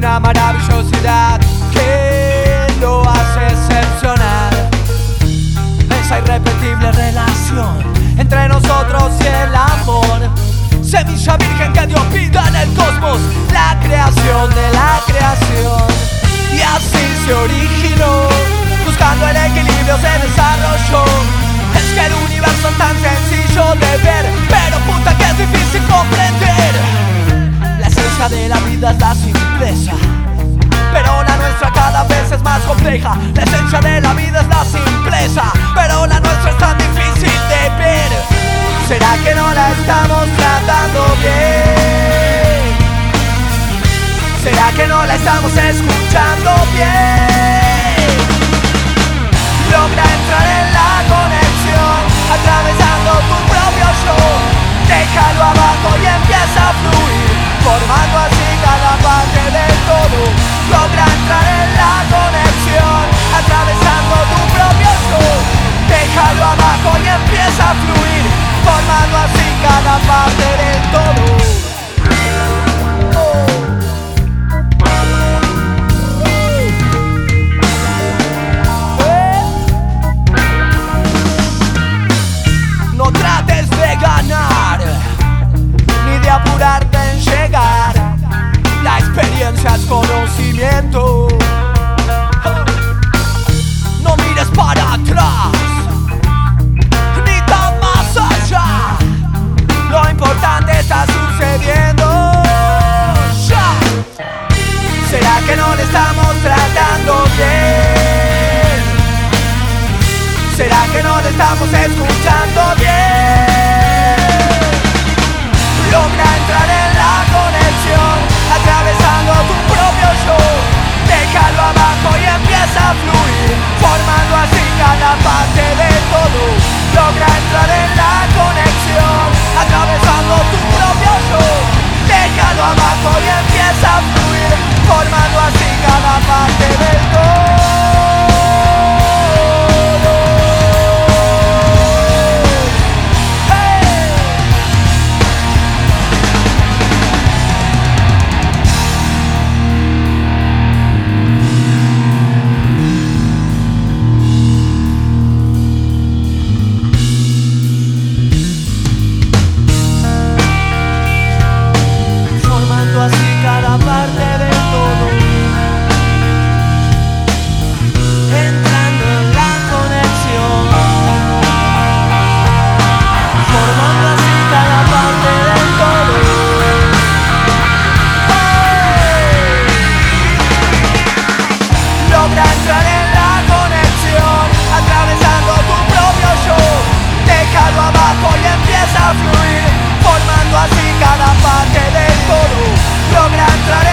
una maravillosidad que lo hace excepcional. Esa irrepetible relación entre nosotros y el amor, semilla virgen que Dios pida en el cosmos, la creación de la creación. Y así se originó, buscando el equilibrio se desarrolló. Es que el universo es tan sencillo de ver, pero puta que es difícil comprender. La esencia de la vida es la simpleza, pero la nuestra cada vez es más compleja. La esencia de la vida es la simpleza, pero la nuestra es tan difícil de ver. ¿Será que no la estamos tratando bien? ¿Será que no la estamos escuchando bien? Logra entrar en la conexión, atravesando tu propio yo. Déjalo abajo y empieza a fluir, formando así cada parte del todo. Logra entrar en la conexión, atravesando tu propio yo. Déjalo abajo y empieza a fluir, formando así cada parte del todo. No trates de ganar, ni de apurarte en llegar. La experiencia es conocimiento. No mires para atrás, ni tan más allá. Lo importante está sucediendo ya. ¿Será que no le estamos tratando bien? ¿Será que no le estamos escuchando bien? Logra entrar en la conexión, atravesando tu propio yo. Déjalo abajo y empieza a fluir, formando así cada parte del todo. Logra entrar en la conexión, atravesando tu propio yo. Déjalo abajo y empieza a fluir, formando así cada parte del todo. Así cada parte del todo, entrando en la conexión, formando así cada parte del todo. Logra entrar en la conexión, atravesando tu propio yo. Déjalo abajo y empieza a fluir, formando así cada parte del todo. Logra entrar